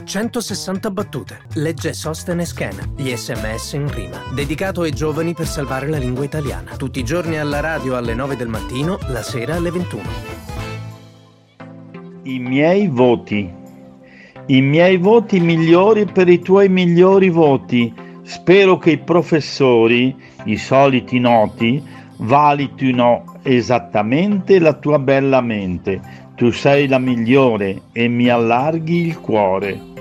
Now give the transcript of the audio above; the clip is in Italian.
160 battute. Legge Sostene Scan, gli SMS in rima. Dedicato ai giovani per salvare la lingua italiana. Tutti i giorni alla radio alle 9 del mattino, la sera alle 21. I miei voti. I miei voti migliori per i tuoi migliori voti. Spero che i professori, i soliti noti, valutino esattamente la tua bella mente. Tu sei la migliore e mi allarghi il cuore.